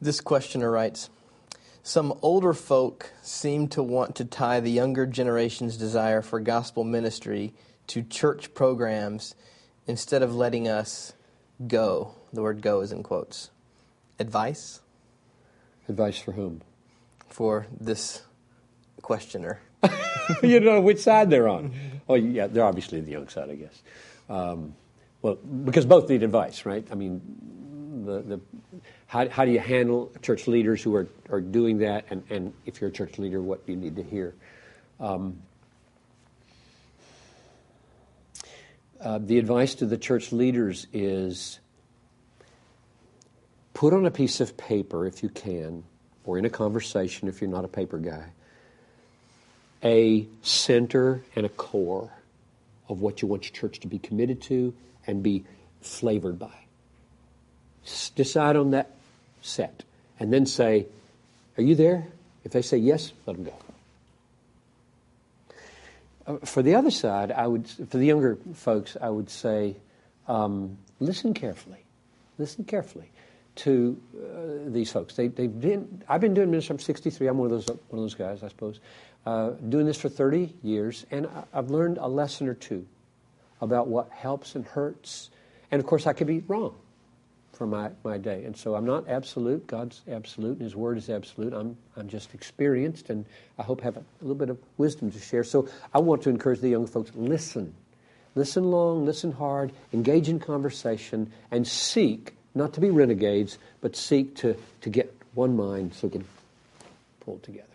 This questioner writes, some older folk seem to want to tie the younger generation's desire for gospel ministry to church programs instead of letting us go. The word go is in quotes. Advice? Advice for whom? For this questioner. You don't know which side they're on. Oh, yeah, they're obviously the young side, I guess. Well, because both need advice, right? I mean, how do you handle church leaders who are doing that? And if you're a church leader, what do you need to hear? The advice to the church leaders is put on a piece of paper, if you can, or in a conversation if you're not a paper guy, a center and a core of what you want your church to be committed to and be flavored by. Decide on that set. And then say, are you there? If they say yes, let them go. For the other side, for the younger folks, I would say, listen carefully. Listen carefully to these folks. I've been doing ministry. I'm 63. I'm one of those guys, I suppose. Doing this for 30 years, and I've learned a lesson or two about what helps and hurts. And of course, I could be wrong for my day. And so I'm not absolute. God's absolute, and His Word is absolute. I'm just experienced, and I hope have a little bit of wisdom to share. So I want to encourage the young folks, listen. Listen long, listen hard, engage in conversation, and seek, not to be renegades, but seek to get one mind so we can pull it together.